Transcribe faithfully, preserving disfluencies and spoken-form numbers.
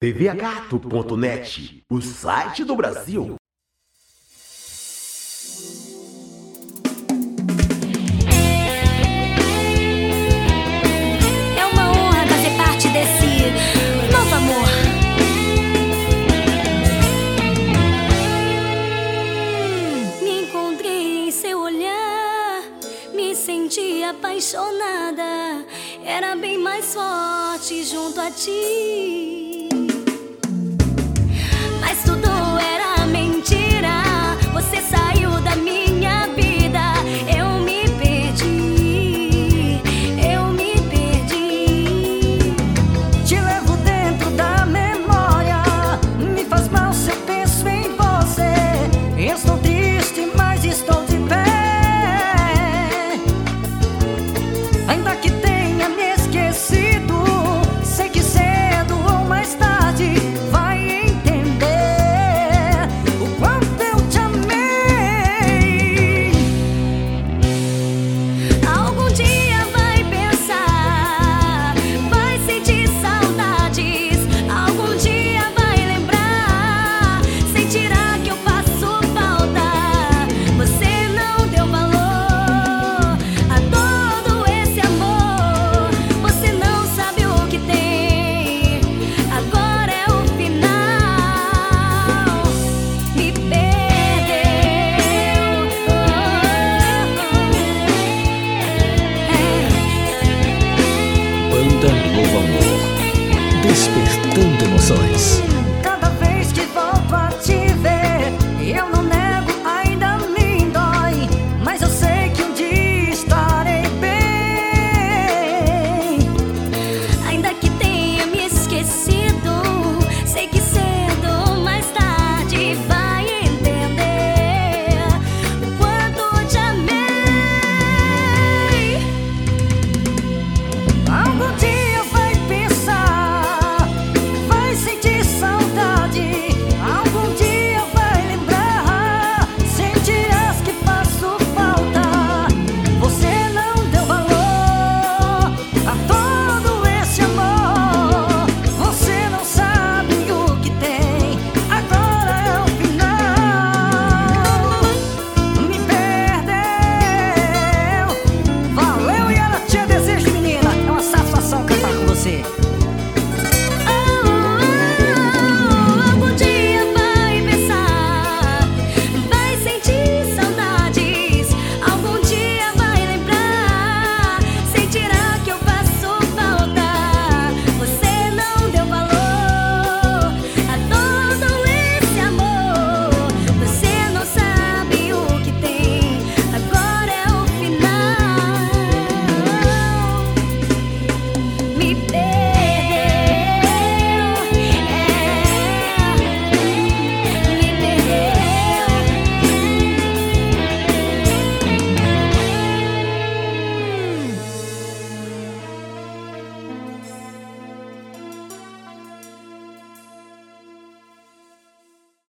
T V A gato ponto net, o site do Brasil. É uma honra fazer parte desse novo amor. Me encontrei em seu olhar, me senti apaixonada. Era bem mais forte junto a ti. Mas tudo era mentira. Você saiu da minha vida. Eu me perdi. Eu me perdi. Te levo dentro da memória. Me faz mal se eu penso em você. Estou triste, mas estou de pé. Ainda que tenha me esquecido, sei que cedo ou mais tarde vai entender o quanto eu te amei. Algum dia vai pensar, vai sentir saudades. Algum dia vai lembrar, sentirá que eu faço falta. Você não deu valor a todo esse amor. Você não sabe o que tem. Agora é o final. Me perdeu. Banda Novo Amor, despertando emoções.